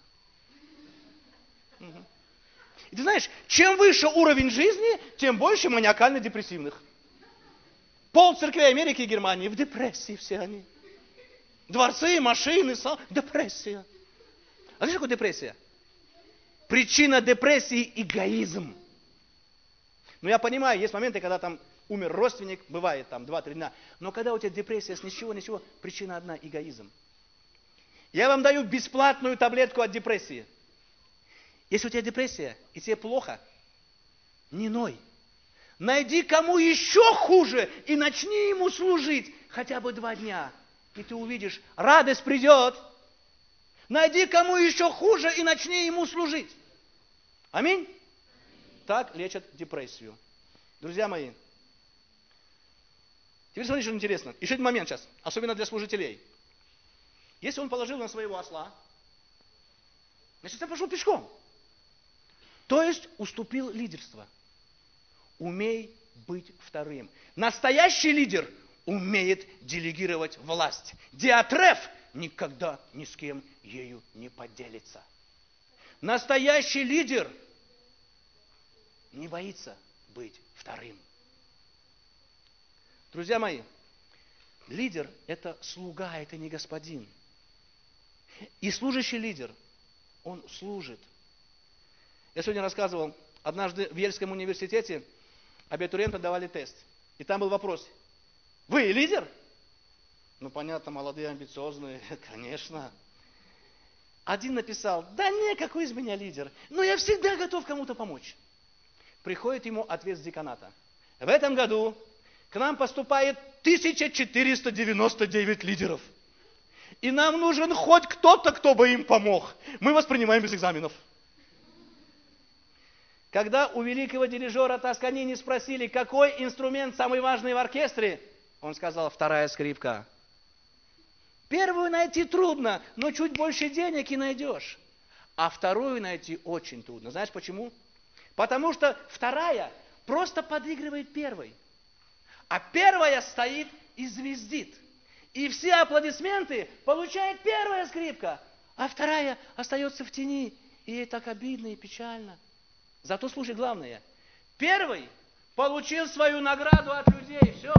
Угу. И ты знаешь, чем выше уровень жизни, тем больше маниакально-депрессивных. Пол церквей Америки и Германии в депрессии все они. Дворцы, машины, сал... депрессия. А знаешь, что такое депрессия? Причина депрессии – эгоизм. Ну, я понимаю, есть моменты, когда там умер родственник, бывает там два-три дня. Но когда у тебя депрессия с ничего, ничего, причина одна – эгоизм. Я вам даю бесплатную таблетку от депрессии. Если у тебя депрессия и тебе плохо, не ной. Найди, кому еще хуже, и начни ему служить хотя бы два дня. И ты увидишь, радость придет. Найди, кому еще хуже, и начни ему служить. Аминь? Так лечат депрессию. Друзья мои, теперь смотрите, что интересно. Еще один момент сейчас, особенно для служителей. Если он положил на своего осла, значит, он пошел пешком. То есть уступил лидерство. Умей быть вторым. Настоящий лидер умеет делегировать власть. Диатреф никогда ни с кем ею не поделится. Настоящий лидер не боится быть вторым. Друзья мои, лидер – это слуга, это не господин. И служащий лидер, он служит. Я сегодня рассказывал, однажды в Ельском университете абитуриенты давали тест. И там был вопрос: вы лидер? Ну, понятно, молодые, амбициозные, конечно. Один написал: да не, какой из меня лидер, но я всегда готов кому-то помочь. Приходит ему ответ с деканата: в этом году к нам поступает тысяча четыреста девяносто девять лидеров. И нам нужен хоть кто-то, кто бы им помог. Мы вас принимаем без экзаменов. Когда у великого дирижера Тосканини спросили, какой инструмент самый важный в оркестре, он сказал: вторая скрипка. Первую найти трудно, но чуть больше денег и найдешь. А вторую найти очень трудно. Знаешь почему? Потому что вторая просто подыгрывает первой. А первая стоит и звездит. И все аплодисменты получает первая скрипка, а вторая остается в тени. И ей так обидно и печально. Зато, слушай, главное. Первый получил свою награду от людей, все.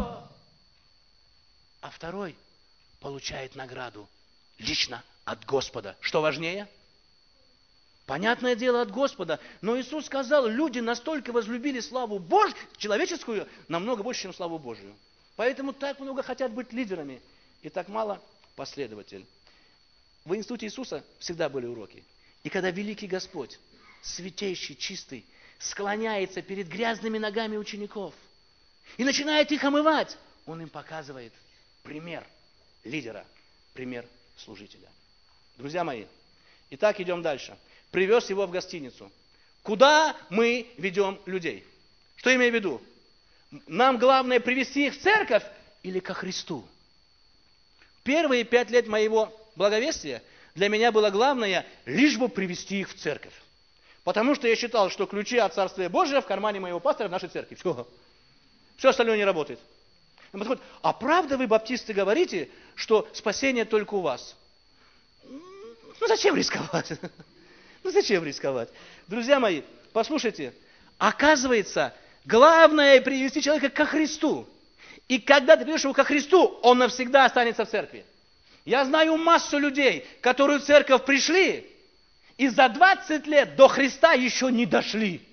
А второй получает награду лично от Господа. Что важнее? Понятное дело, от Господа. Но Иисус сказал, люди настолько возлюбили славу Божью, человеческую, намного больше, чем славу Божью. Поэтому так много хотят быть лидерами и так мало последователей. В институте Иисуса всегда были уроки. И когда великий Господь, святейший, чистый, склоняется перед грязными ногами учеников и начинает их омывать, Он им показывает пример лидера, пример служителя. Друзья мои, итак, идем дальше. Привез его в гостиницу. Куда мы ведем людей? Что имею в виду? Нам главное привести их в церковь или ко Христу? Первые пять лет моего благовестия для меня было главное, лишь бы привести их в церковь. Потому что я считал, что ключи от Царствия Божия в кармане моего пастора в нашей церкви. Все. Все остальное не работает. Он подходит: а правда вы, баптисты, говорите, что спасение только у вас? Ну зачем рисковать? Ну зачем рисковать? Друзья мои, послушайте, оказывается, главное привести человека ко Христу. И когда ты приведешь его ко Христу, он навсегда останется в церкви. Я знаю массу людей, которые в церковь пришли, и за двадцать лет до Христа еще не дошли.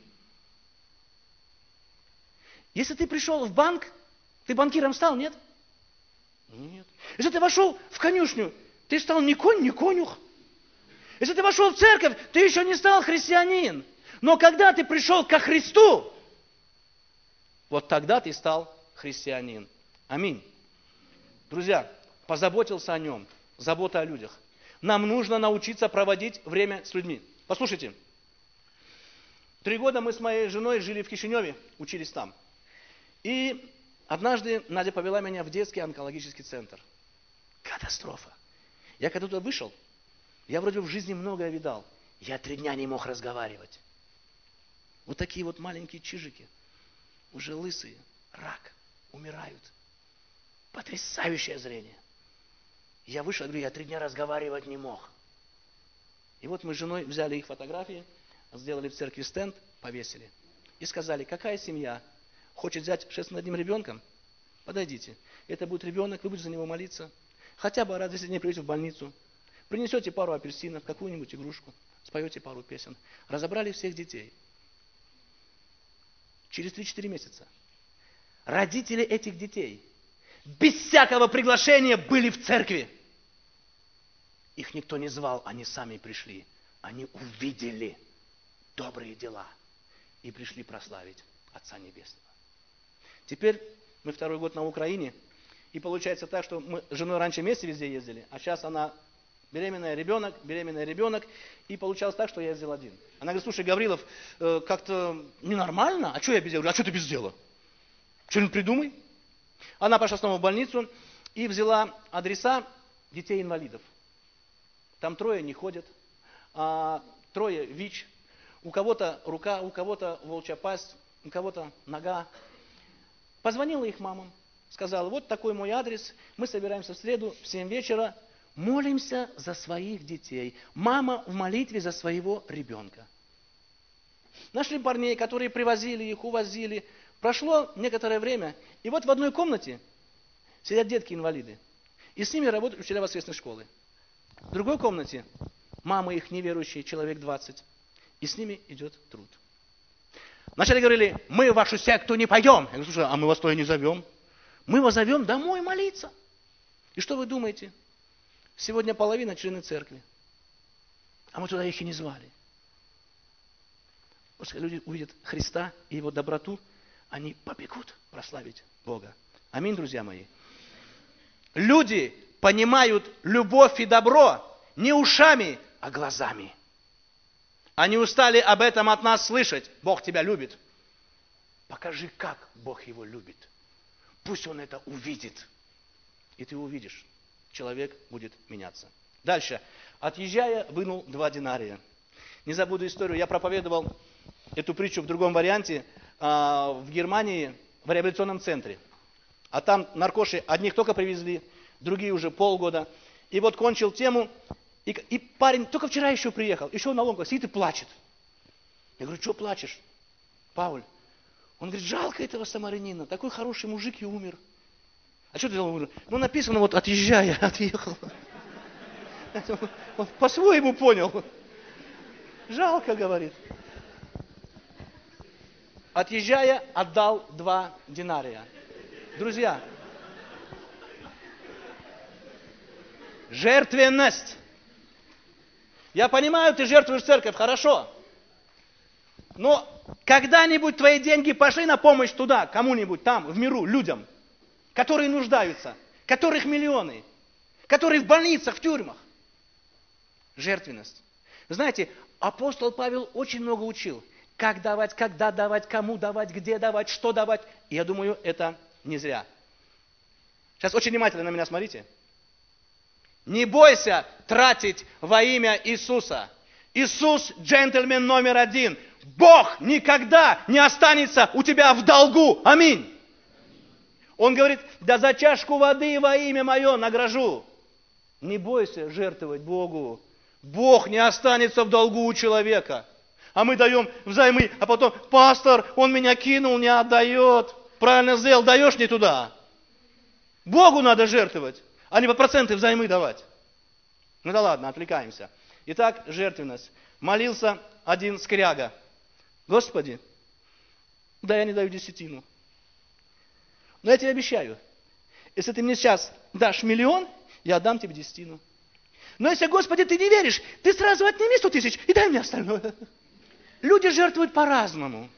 Если ты пришел в банк, ты банкиром стал, нет? Нет. Если ты вошел в конюшню, ты стал не конь, не конюх. Если ты вошел в церковь, ты еще не стал христианин. Но когда ты пришел ко Христу, вот тогда ты стал христианин. Аминь. Друзья, позаботился о нем. Забота о людях. Нам нужно научиться проводить время с людьми. Послушайте. Три года мы с моей женой жили в Кишиневе, учились там. И однажды Надя повела меня в детский онкологический центр. Катастрофа. Я когда туда вышел, я вроде в жизни многое видал. Я три дня не мог разговаривать. Вот такие вот маленькие чижики, уже лысые, рак, умирают. Потрясающее зрение. Я вышел, говорю, я три дня разговаривать не мог. И вот мы с женой взяли их фотографии, сделали в церкви стенд, повесили. И сказали, какая семья хочет взять шесть над одним ребенком, подойдите. Это будет ребенок, вы будете за него молиться. Хотя бы раз, если не придете в больницу. Принесете пару апельсинов, какую-нибудь игрушку, споете пару песен. Разобрали всех детей. Через три-четыре месяца родители этих детей без всякого приглашения были в церкви. Их никто не звал, они сами пришли. Они увидели, добрые дела и пришли прославить Отца Небесного. Теперь мы второй год на Украине, и получается так, что мы с женой раньше вместе везде ездили, а сейчас она беременная, ребенок, беременная, ребенок, и получалось так, что я ездил один. Она говорит: слушай, Гаврилов, э, как-то ненормально, а что я без дела? Я говорю: а что ты без дела? Что-нибудь придумай. Она пошла снова в больницу и взяла адреса детей-инвалидов. Там трое не ходят, а трое ВИЧ, у кого-то рука, у кого-то волчья пасть, у кого-то нога. Позвонила их мамам, сказала: вот такой мой адрес, мы собираемся в среду в семь вечера, молимся за своих детей. Мама в молитве за своего ребенка. Нашли парней, которые привозили их, увозили. Прошло некоторое время, и вот в одной комнате сидят детки-инвалиды, и с ними работают учителя воскресной школы. В другой комнате мамы их неверующие, человек двадцать, и с ними идет труд. Вначале говорили: мы в вашу секту не пойдем. Я говорю: слушай, а мы вас туда не зовем. Мы вас зовем домой молиться. И что вы думаете? Сегодня половина члены церкви, а мы туда их и не звали. Пускай люди увидят Христа и Его доброту, они побегут прославить Бога. Аминь, друзья мои. Люди понимают любовь и добро не ушами, а глазами. Они устали об этом от нас слышать. Бог тебя любит. Покажи, как Бог его любит. Пусть он это увидит. И ты увидишь. Человек будет меняться. Дальше. Отъезжая, вынул два динария. Не забуду историю. Я проповедовал эту притчу в другом варианте в Германии, в реабилитационном центре. А там наркоши одних только привезли, другие уже полгода. И вот кончил тему, и, и парень только вчера еще приехал, еще на ломку сидит и плачет. Я говорю: что плачешь, Пауль? Он говорит: жалко этого самарянина, такой хороший мужик и умер. А что ты делал? Ну написано, вот отъезжая, отъехал. Он по-своему понял. Жалко, говорит. Отъезжая, отдал два динария. Друзья, жертвенность. Я понимаю, ты жертвуешь церковь, хорошо. Но когда-нибудь твои деньги пошли на помощь туда, кому-нибудь там, в миру, людям, которые нуждаются, которых миллионы, которые в больницах, в тюрьмах. Жертвенность. Знаете, апостол Павел очень много учил. Как давать, когда давать, кому давать, где давать, что давать. И я думаю, это не зря. Сейчас очень внимательно на меня смотрите. Не бойся тратить во имя Иисуса. Иисус джентльмен номер один. Бог никогда не останется у тебя в долгу. Аминь. Он говорит: да за чашку воды во имя мое награжу. Не бойся жертвовать Богу. Бог не останется в долгу у человека. А мы даем взаймы, а потом: пастор, он меня кинул, не отдает. Правильно сделал, даешь не туда. Богу надо жертвовать, а не по проценты взаймы давать. Ну да ладно, отвлекаемся. Итак, жертвенность. Молился один скряга: Господи, да я не даю десятину. Но я тебе обещаю, если ты мне сейчас дашь миллион, я отдам тебе десятину. Но если, Господи, ты не веришь, ты сразу отними сто тысяч и дай мне остальное. Люди жертвуют по-разному.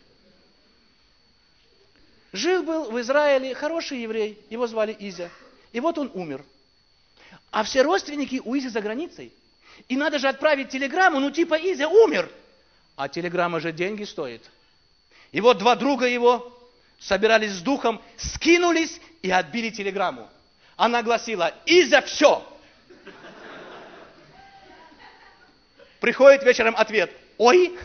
Жил-был в Израиле хороший еврей, его звали Изя. И вот он умер. А все родственники у Изи за границей. И надо же отправить телеграмму, ну типа Изя умер. А телеграмма же деньги стоит. И вот два друга его собирались с духом, скинулись и отбили телеграмму. Она гласила: Изя, все. Приходит вечером ответ: ой.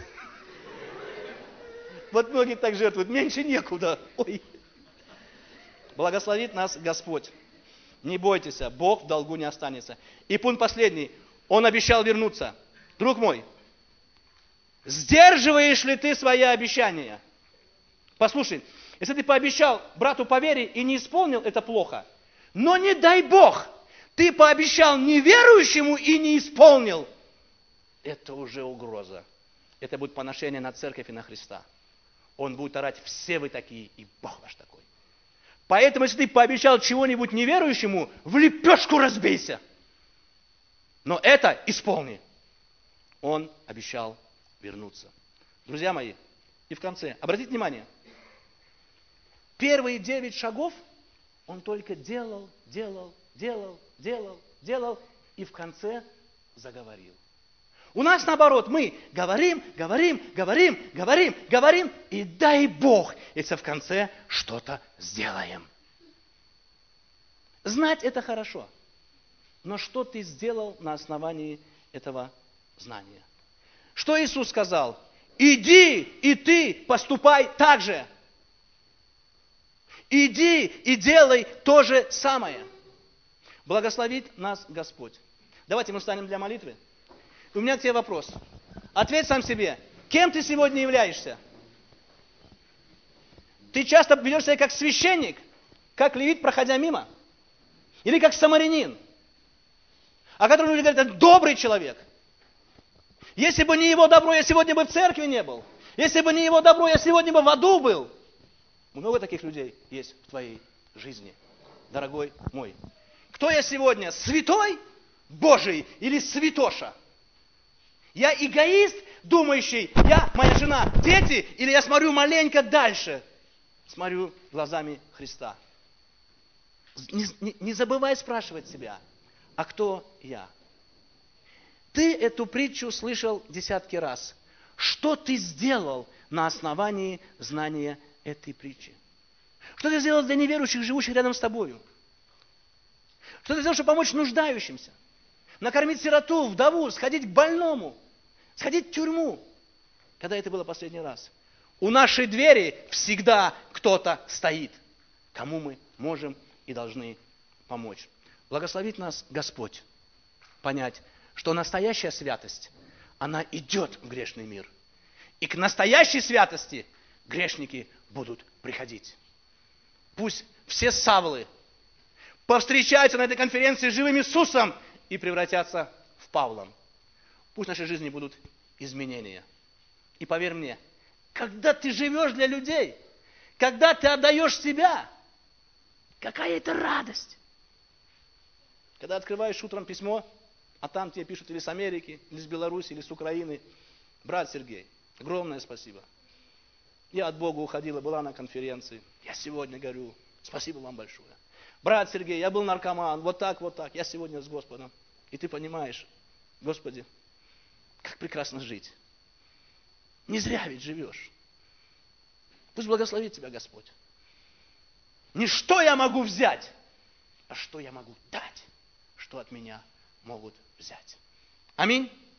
Вот многие так жертвуют, меньше некуда. Ой. Благословит нас Господь. Не бойтесь, Бог в долгу не останется. И пункт последний. Он обещал вернуться. Друг мой, сдерживаешь ли ты свои обещания? Послушай, если ты пообещал брату по вере и не исполнил, это плохо. Но не дай Бог, ты пообещал неверующему и не исполнил. Это уже угроза. Это будет поношение на церковь и на Христа. Он будет орать: все вы такие, и Бог ваш такой. Поэтому, если ты пообещал чего-нибудь неверующему, в лепешку разбейся. Но это исполни. Он обещал вернуться. Друзья мои, и в конце, обратите внимание, первые девять шагов он только делал, делал, делал, делал, делал, и в конце заговорил. У нас наоборот, мы говорим, говорим, говорим, говорим, говорим, и дай Бог, если в конце что-то сделаем. Знать это хорошо, но что ты сделал на основании этого знания? Что Иисус сказал? Иди, и ты поступай так же. Иди и делай то же самое. Благословит нас Господь. Давайте мы встанем для молитвы. У меня к тебе вопрос. Ответь сам себе, кем ты сегодня являешься? Ты часто ведешь себя как священник, как левит, проходя мимо? Или как самарянин, о котором люди говорят, это добрый человек. Если бы не его добро, я сегодня бы в церкви не был. Если бы не его добро, я сегодня бы в аду был. Много таких людей есть в твоей жизни, дорогой мой. Кто я сегодня? Святой Божий или святоша? Я эгоист, думающий, я, моя жена, дети, или я смотрю маленько дальше, смотрю глазами Христа. Не, не, не забывай спрашивать себя, а кто я? Ты эту притчу слышал десятки раз. Что ты сделал на основании знания этой притчи? Что ты сделал для неверующих, живущих рядом с тобою? Что ты сделал, чтобы помочь нуждающимся? Накормить сироту, вдову, сходить к больному, сходить в тюрьму. Когда это было последний раз? У нашей двери всегда кто-то стоит, кому мы можем и должны помочь. Благословит нас Господь понять, что настоящая святость, она идет в грешный мир. И к настоящей святости грешники будут приходить. Пусть все Савлы повстречаются на этой конференции с живым Иисусом и превратятся в Павлом. Пусть в нашей жизни будут изменения. И поверь мне, когда ты живешь для людей, когда ты отдаешь себя, какая это радость. Когда открываешь утром письмо, а там тебе пишут или с Америки, или с Беларуси, или с Украины. Брат Сергей, огромное спасибо. Я от Бога уходила, была на конференции. Я сегодня говорю, спасибо вам большое. Брат Сергей, я был наркоман, вот так, вот так. Я сегодня с Господом. И ты понимаешь, Господи, как прекрасно жить. Не зря ведь живешь. Пусть благословит тебя Господь. Не что я могу взять, а что я могу дать, что от меня могут взять. Аминь.